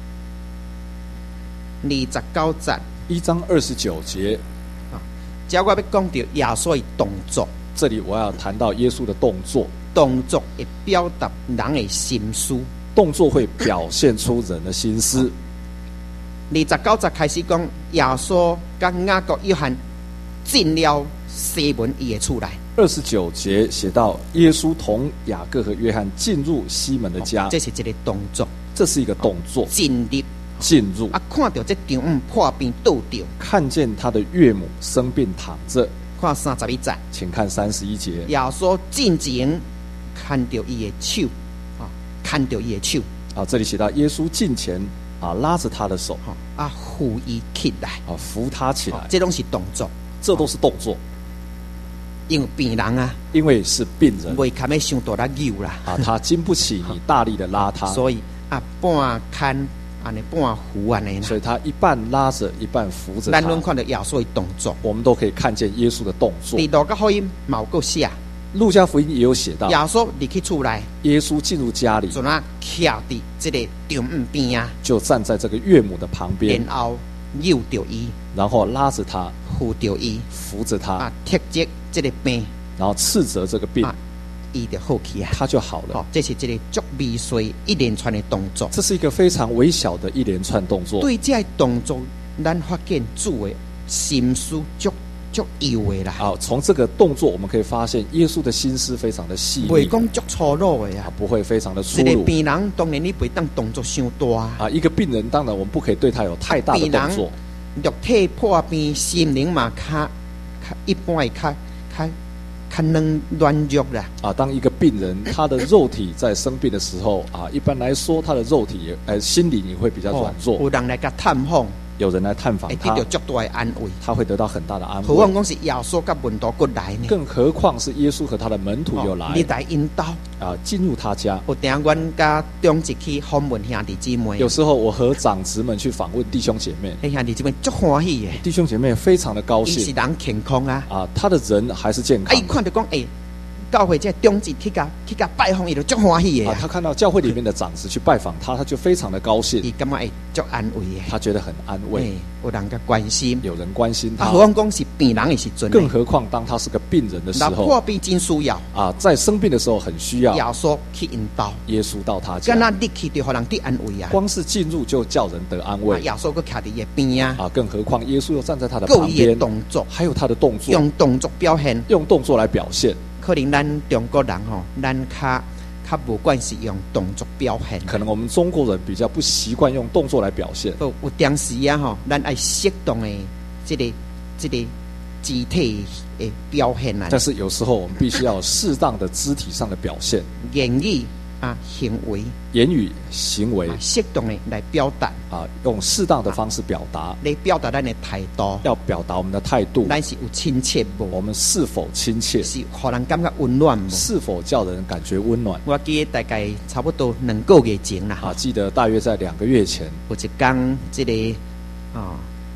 二十九节， 一章二十九节啊，只我要讲到耶稣的动作。 这里我要谈到耶稣的动作， 动作会表达人的心思， 动作会表现出人的心思。 二十九节开始讲，耶稣跟雅各、约翰进了西门伊的厝来。 二十九节写到，耶稣同雅各和约翰进入西门的家， 哦、这是一个动作， 这是一个动作， 进入， 进入啊，看到这丈夫破病倒掉， 看见他的岳母生病躺着， 看三十一节， 请看三十一节， 耶稣进前看到伊的手，啊，看到伊的手， 啊，这里写到耶稣近前啊，拉着他的手， 啊，扶伊起来， 啊，扶他起来， 哦、这都是动作， 这都是动作。 因为病人啊， 因为是病人， 袂堪要伤大力扭啦啊，他经不起你大力的拉他， 所以啊，半看安尼半扶安尼， 所以他一半拉着，一半扶着他。 咱拢看到耶稣的动作， 我们都可以看见耶稣的动作。 第六个福音嘛有够写， 路加福音也有写到， 耶稣入去厝内， 耶稣进入家里， 就那徛伫这个丈夫边啊， 就站在这个岳母的旁边， 然后扭着伊， 然后拉着他， 扶着伊， 扶着他， 啊，贴着这个病， 然后斥责这个病， 伊、啊、就好起啊， 他就好了。 哦，这是这个足微碎一连串的动作， 这是一个非常微小的一连串动作。 对这动作，咱发现主的心思足足幼的啦。 啊，从这个动作我们可以发现，耶稣的心思非常的细腻， 袂讲足粗鲁的啊， 不会非常的粗鲁。一鲁。 个病人当然你袂当动作伤大啊，一个病人当然我们不可以对他有太大的动作。 肉体破病，心灵嘛较较一般会较较较软软弱啦。 啊，当一个病人他的肉体在生病的时候啊，一般来说他的肉体也呃心理也会比较软弱。 哦、有人来甲探访。 有人来探访他， 会得到足大的安慰， 他会得到很大的安慰。 何况讲是耶稣甲门徒过来呢？ 更何况是耶稣和他的门徒又来， 哦、你来引导啊，进入他家。 有定阮甲中一去访问兄弟姊妹， 有时候我和长子们去访问弟兄姐妹， 兄弟姊妹足欢喜的， 弟兄姐妹非常的高兴。 伊是人健康啊， 啊，他的人还是健康。 啊，伊看到讲诶。教会这中子去甲去甲拜访，伊就足欢喜的啊！他看到教会里面的长子去拜访他，他就非常的高兴。 伊感觉会足安慰的， 他觉得很安慰。 有人甲关心， 有人关心他。 啊，何况讲是病人的时阵， 更何况当他是个病人的时候， 破病真需要啊，在生病的时候很需要耶稣去引导， 耶稣到他家， 跟他立去就互人得安慰啊。 光是进入就叫人得安慰。 耶稣搁徛伫伊边啊， 啊，更何况耶稣又站在他的旁边， 动作还有他的动作， 用动作表现， 用动作来表现。 可能咱中国人吼，咱较较无惯是用动作表现。 可能我们中国人比较不习惯用动作来表现。 有有当时啊吼，咱爱适当的这个这个肢体的表现啊。 但是有时候我们必须要适当的肢体上的表现， 言语啊行为， 言语行为， 适当的来表达啊，用适当的方式表达， 来表达咱的态度， 要表达我们的态度。 咱是有亲切无？ 我们是否亲切？ 是让人感觉温暖无？ 是否叫人感觉温暖？ 我记得大概差不多两个月前啦， 啊，记得大约在两个月前， 有一天这个啊，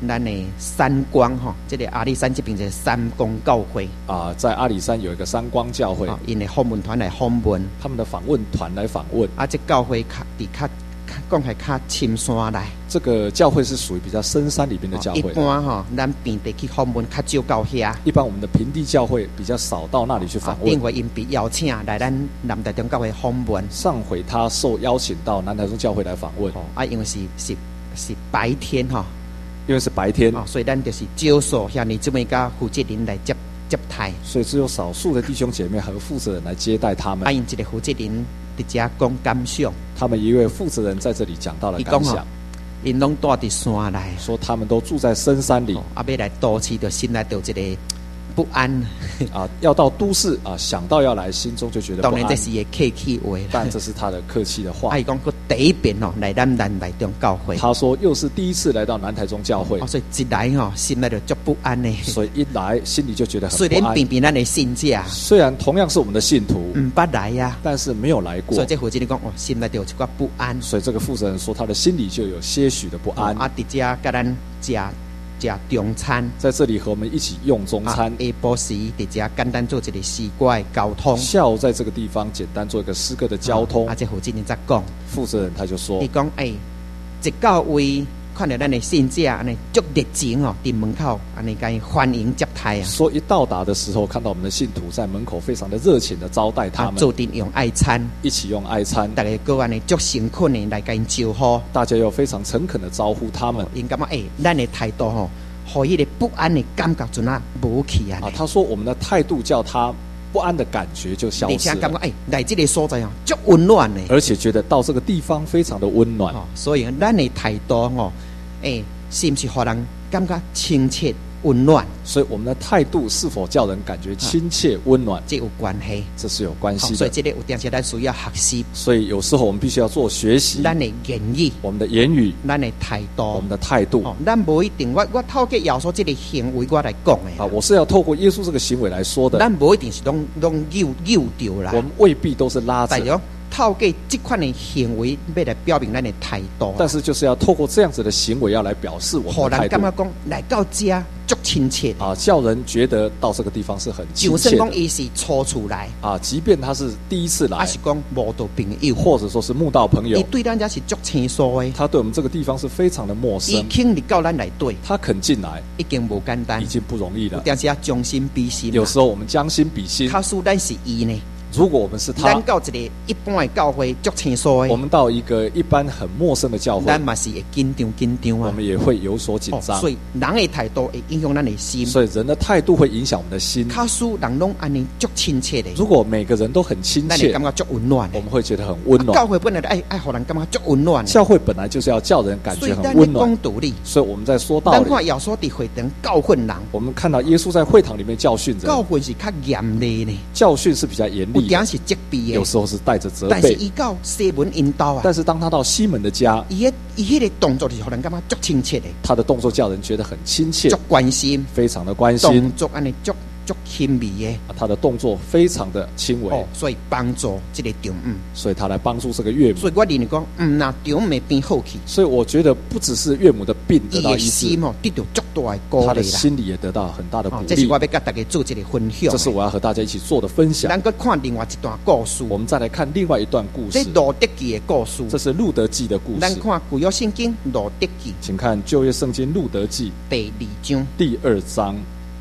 咱的三光吼，这个阿里山这边这个三光教会啊，在阿里山有一个三光教会， 因的访问团来访问， 他们的访问团来访问。 啊，这教会较伫较讲系较深山来。 这个教会是属于比较深山里面的教会。 一般吼，咱平地去访问较少到遐。 一般我们的平地教会比较少到那里去访问。 顶回因被邀请来咱南台中教会访问。 上回他受邀请到南台中教会来访问。 啊，因为是是是白天哈。 因为是白天， 哦，所以咱就是少数遐尼这么个负责人来接接待， 所以只有少数的弟兄姐妹和负责人来接待他们。 啊，因一个负责人伫遮讲感想， 他们一位负责人在这里讲到了感想， 因拢住伫山内， 说他们都住在深山里， 啊，要来都市就心内就一个不安啊，要到都市啊，想到要来，心中就觉得不安。 当然这是个客气话， 但这是他的客气的话。 啊，伊讲过第一遍哦，来咱南台中教会。 他说又是第一次来到南台中教会， 哦，所以一来吼，心内就足不安呢。 所以一来心里就觉得很不安。 虽然偏偏咱的信者， 虽然同样是我们的信徒， 唔捌来呀， 但是没有来过。 所以这负责人讲哦，心内就有一寡不安。 所以这个负责人说，他的心里就有些许的不安。 啊，伫遮甲咱食。食中餐， 在这里和我们一起用中餐。 下晡时伫遮简单做一个诗歌的交通。 下午在这个地方简单做一个诗歌的交通。 啊，这负责人在讲， 负责人他就说， 伊讲诶，一到位看到咱的信者安尼足热情哦，伫门口安尼甲伊欢迎接待啊。 说一到达的时候，看到我们的信徒在门口非常的热情的招待他们， 做阵用爱餐， 一起用爱餐， 大家各安尼足诚恳的来甲因招呼， 大家又非常诚恳的招呼他们。 因感觉诶，咱的态度吼。和迄个不安的感觉就那无去啊！ 啊，他说我们的态度叫他不安的感觉就消失了。 而且感觉哎，来这个所在哦，足温暖的， 而且觉得到这个地方非常的温暖。 哦，所以咱的态度哦，哎，是不是让人感觉亲切温暖？ 所以我们的态度是否叫人感觉亲切温暖？ 这有关系， 这是有关系的。 所以这个有点是咱需要学习。 所以有时候我们必须要做学习。 咱的言语， 我们的言语， 咱的态度， 我们的态度。 哦，咱无一定，我我透过耶稣这个行为我来讲的啊，我是要透过耶稣这个行为来说的。 咱无一定是拢拢诱诱掉啦， 我们未必都是拉着。 透过这款的行为，要来表明咱的态度。 但是就是要透过这样子的行为，要来表示我们的态度。 让人感觉讲来到家足亲切啊，叫人觉得到这个地方是很亲切的。 就算讲伊是初次来啊，即便他是第一次来， 还是讲无道朋友， 或者说是慕道朋友， 伊对咱家是足生疏的。 他对我们这个地方是非常的陌生。 伊肯入到咱来对， 他肯进来， 已经无简单， 已经不容易了。 但是要将心比心， 有时候我们将心比心， 他说咱是伊呢。 如果我们是他， 咱到一个一般的教会足清疏的， 我们到一个一般很陌生的教会， 咱嘛是会紧张紧张啊， 我们也会有所紧张。 哦、所以人的态度会影响咱的心， 所以人的态度会影响我们的心。 卡数人拢安尼足亲切的， 如果每个人都很亲切， 感觉足温暖， 我们会觉得很温暖。 啊、教会本来爱爱互人感觉足温暖， 教会本来就是要叫人感觉很温暖。 讲道理， 所以我们在说道理。 咱看耶稣伫会堂教训人， 我们看到耶稣在会堂里面教训人， 教训是较严厉呢， 教训是比较严厉， 有点是责备。 有时候是带着责备， 但是伊到西门引导啊， 但是当他到西门的家， 伊迄伊迄个动作就是让人感觉足亲切的， 他的动作叫人觉得很亲切， 足关心， 非常的关心， 动作安尼足足亲密的， 他的动作非常的轻微， 哦，所以帮助这个丈母， 所以他来帮助这个岳母。 所以我认为讲，嗯，那丈母变好去， 所以我觉得不只是岳母的病得到医治， 心哦得到足大的鼓励啦， 他的心里也得到很大的鼓励。 这是我要跟大家做一个分享， 这是我要和大家一起做的分享。 咱再看另外一段故事， 我们再来看另外一段故事， 这路德记的故事， 这是路德记的故事。 咱看旧约圣经路德记， 请看旧约圣经路德记第二章， 第二章。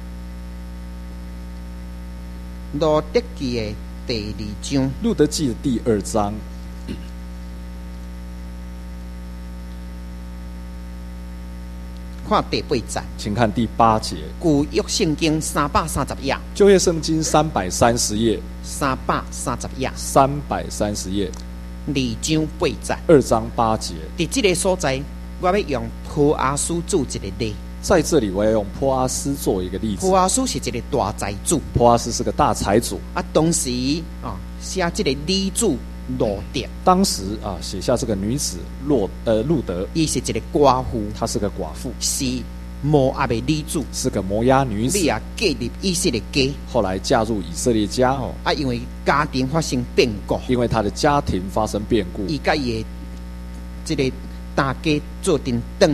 路德记的第二章， 路德记的第二章， 看第八节， 请看第八节。 旧约圣经三百三十页， 旧约圣经三百三十页， 三百三十页， 三百三十页， 二章八节， 二章八节。 伫这个所在，我要用波阿斯做一个例。 在这里，我要用波阿斯作为一个例子。 波阿斯是一个大财主， 波阿斯是个大财主啊。当时啊，写这个女子路德， 当时啊，写下这个女子路呃路德， 伊是一个寡妇， 她是个寡妇， 是摩押的女子， 是个摩押女子， 你也嫁入以色列家， 后来嫁入以色列家。 哦啊，因为家庭发生变故， 因为她的家庭发生变故， 伊甲伊的这个大家做阵转来。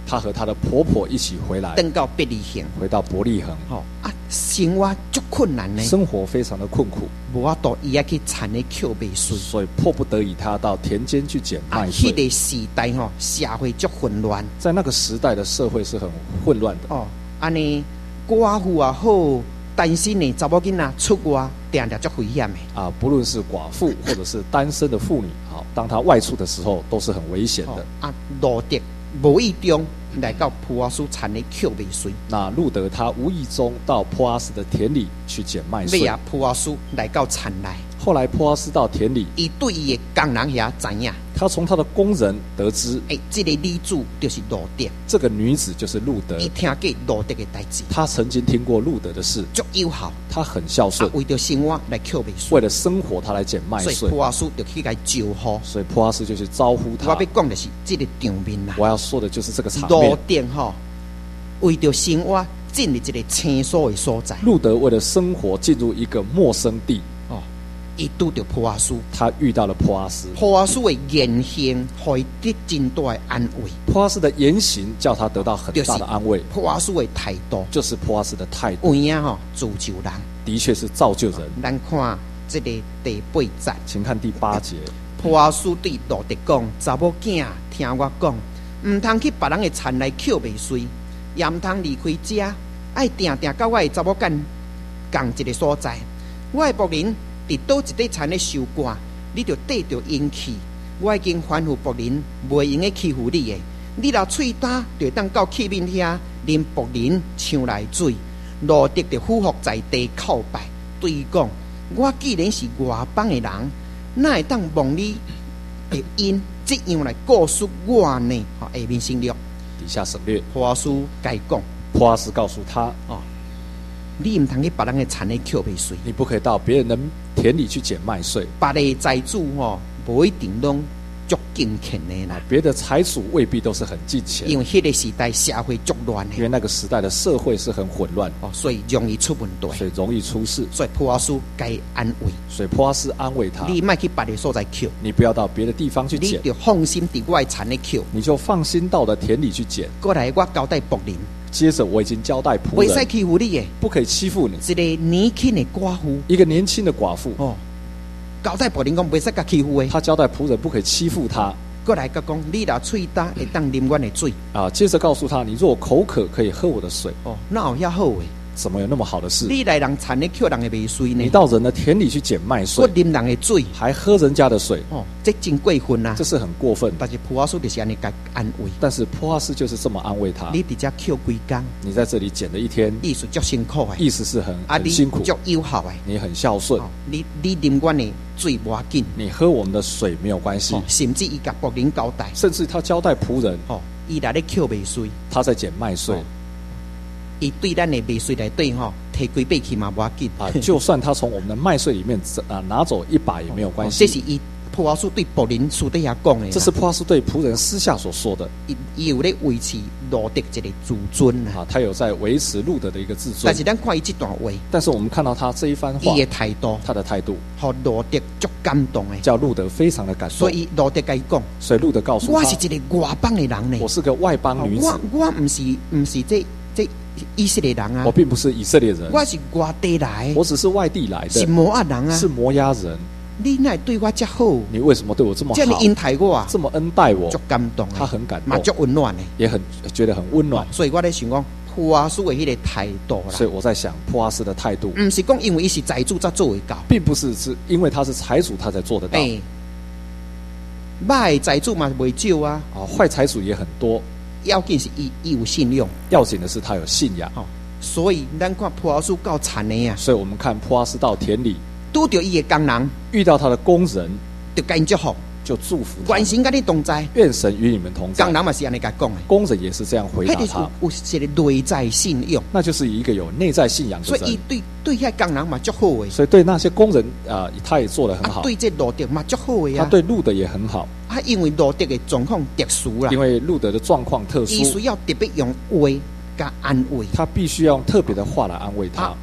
她和她的婆婆一起回来， 登到伯利恒， 回到伯利恒。 吼啊，生活足困难呢， 生活非常的困苦， 无法度伊要去产的捡麦穗， 所以迫不得已，她到田间去捡啊， 麦穗。 迄个时代吼，社会足混乱， 在那个时代的社会是很混乱的。 哦，安尼寡妇也好，单身的查某囡仔出外，定定足危险的。 啊，不论是寡妇或者是单身的妇女，好，当她外出的时候，都是很危险的。 哦、啊，路德无意中来到普阿斯产的捡麦穗， 那路德他无意中到波阿斯的田里去捡麦穗， 啊，普阿斯来到产来。 后来波阿斯到田里， 伊对伊的工人遐知影， 他从他的工人得知， 哎，这个女主就是路德， 这个女子就是路德。 伊听过路德的代志， 他曾经听过路德的事， 足友好， 他很孝顺， 啊、为着生活来捡麦穗， 为了生活他来捡麦穗， 所以普阿斯就去甲招呼， 所以波阿斯就去招呼他。 我要讲的是这个场面啦， 我要说的就是这个场面。 路德吼，为着生活进入这个清疏的所在， 路德为了生活进入一个陌生地。 伊拄着普阿斯， 他遇到了波阿斯。 普阿斯的言行，互伊得真大的安慰。 波阿斯的言行叫他得到很大的安慰。 普阿斯的态度， 就是波阿斯的态度。 有影吼，造就人， 的确是造就人。 咱看这个第八节， 请看第八节。 普阿斯对路德讲：查某囝，听我讲，唔通去别人的田来捡麦穗，也唔通离开家，爱定定到我的查某干共一个所在。我的仆人伫倒一块田咧收割，你就缀着因去。我已经吩咐仆人，袂用嘅欺负你嘅。你若喙干，就当到器面遐，啉仆人抢来水。路德就俯伏在地叩拜，对伊讲：我既然是外邦的人，哪会当望你会因这样来告诉我呢？下面省略， 底下省略。 普阿斯该讲， 普阿斯告诉他： 哦，你唔通去别人的田里捡麦穗， 你不可以到别人的田里去捡麦穗。 别的财主吼，无一定拢足敬虔的啦。 别的财主未必都是很敬虔， 因为迄个时代社会足乱的， 因为那个时代的社会是很混乱， 哦，所以容易出问题， 所以容易出事。 所以普阿斯该安慰， 所以普阿斯安慰他： 你莫去别的所在捡， 你不要到别的地方去捡， 你就放心伫我的田里捡， 你就放心到的田里去捡。 过来，我交代仆人。 接着我已经交代仆人， 袂使欺负你嘅， 不可以欺负你。 一个年轻的寡妇， 一个年轻的寡妇， 哦，交代仆人讲袂使甲欺负嘅。 他交代仆人不可以欺负他。 过来甲讲，你若喙干会当啉阮的水啊。接着告诉他，你若口渴可以喝我的水。 哦，那有遐好诶？ 怎么有那么好的事？ 你来人田里捡人的麦穗呢？ 你到人的田里去捡麦穗， 我啉人的水， 还喝人家的水， 哦，这真过分啊！ 这是很过分。 但是普阿斯就是安尼甲安慰， 但是普阿斯就是这么安慰他。 你伫遮捡几工？ 你在这里捡了一天， 意思足辛苦诶， 意思是很啊， 很辛苦， 足友好诶， 你很孝顺。 哦、你你啉阮的水无要紧， 你喝我们的水没有关系。 哦、甚至伊甲仆人交代， 甚至他交代仆人， 哦，伊来咧捡麦穗， 他在捡麦穗。哦， 伊对咱的麦穗来对吼，摕几把去嘛无要紧啊！就算他从我们的麦穗里面啊拿走一把也没有关系。 这是伊普阿斯对仆人私底下讲的。 这是普阿斯对仆人私下所说的。 伊伊有咧维持路德一个自尊啊，他有在维持路德的一个自尊。 但是咱看伊这段话， 但是我们看到他这一番话， 伊的态度， 他的态度， 和路德足感动的， 叫路德非常的感动。 所以路德该讲， 所以路德告诉他， 我是一个外邦的人呢， 我是个外邦女子， 我我唔是唔是这这。以色列人啊， 我并不是以色列人， 我是外地来， 我只是外地来的， 是摩押人啊， 是摩押人。 你哪对我这好？ 你为什么对我这么好？ 这样恩待我啊， 这么恩待我， 足感动， 他很感动， 嘛足温暖的， 也很觉得很温暖。 所以我在想讲，普阿斯的迄个态度啦。 所以我在想，普阿斯的态度， 唔是讲因为伊是财主才做会到， 并不是是因为他是财主他才做得到。 哎，歹财主嘛袂少啊， 啊，坏财主也很多。 要紧是伊伊有信用， 要紧的是他有信仰。 哦，所以咱看普阿斯够惨的啊。 所以我们看普阿斯到田里， 拄着伊的工人， 遇到他的工人， 就甲因祝福， 就祝福他。 愿神甲你同在， 愿神与你们同在。 工人嘛是安尼甲讲的， 工人也是这样回答他。 有一个内在信用， 那就是一个有内在信仰的人。 所以伊对对遐工人嘛足好的， 所以对那些工人啊、呃，他也做得很好。 啊、对这路德嘛足好的啊， 他对路德也很好。 啊，因为路德的状况特殊啦， 因为路德的状况特殊， 伊需要特别用话加安慰， 他必须要用特别的话来安慰他。 啊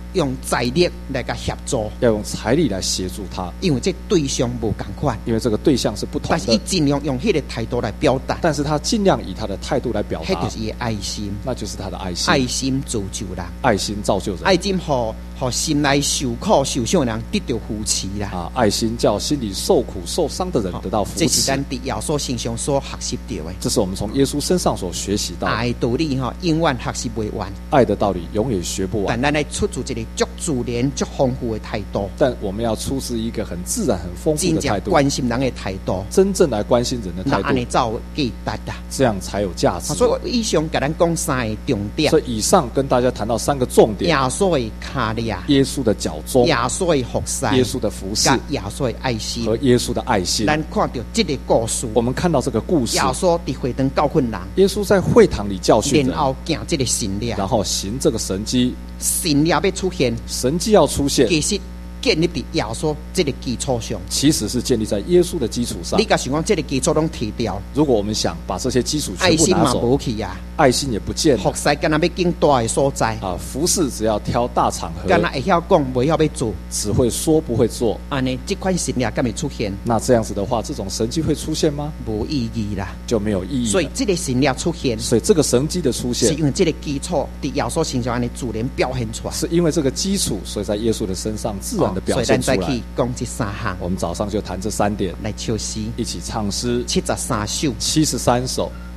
用财力来甲协助， 要用财力来协助他， 因为这对象无共款， 因为这个对象是不同但是伊的。 尽量用迄个态度来表达， 但是他尽量以他的态度来表达迄就，是伊的爱心， 那就是他的爱心。 爱心造就人， 爱心造就人。 爱心互互心内受苦受伤的人得到扶持啦。 啊，爱心叫心里受苦受伤的人得到扶这是持。 咱伫耶稣身上所学习到的。 这是我们从耶稣身上所学习到的。 爱的道理吼，永远学习袂完， 爱的道理永远学不完， 但咱来出自一个足自然、足丰富的态度， 但我们要出自一个很自然、很丰富真正的态度， 关心人的态度， 真正来关心人的态那安尼度， 才有价值啦。 这样才有价值。 所以我以上甲咱讲三个重点所：以以上跟大家谈到三个重耶点： 稣的卡利亚、 耶稣的脚踪、 耶稣的服侍、 耶稣的服侍甲耶稣的爱心。 和耶稣的爱心。 咱看到这个故事， 我们看到这个故事耶，稣伫会堂教训人， 耶稣在会堂里教训人然，后行这个神力， 然后行这个神迹， 神力要出现， 神迹要出现， 其实建立伫耶稣这个基础上。 其实是建立在耶稣的基础上你。甲想讲这个基础拢提掉， 如果我们想把这些基础全爱心嘛部拿走， 无去啊， 爱心也不见了服侍敢若要经大的所在， 啊！服侍只要挑大场合， 敢若会晓讲，袂晓要做， 只会说不会做， 安尼这款神力敢会出现， 那这样子的话，这种神迹会出现吗？ 无意义啦。 就没有意义了。 所以这个神力出现， 所以这个神迹的出现， 是因为这个基础伫耶稣身上安尼自然表现出来， 是因为这个基础，所以在耶稣的身上自然的表所以现出来。 咱再去讲这三项我们早上就谈这三点， 来唱诗， 一起唱诗七十三首。 七十三首。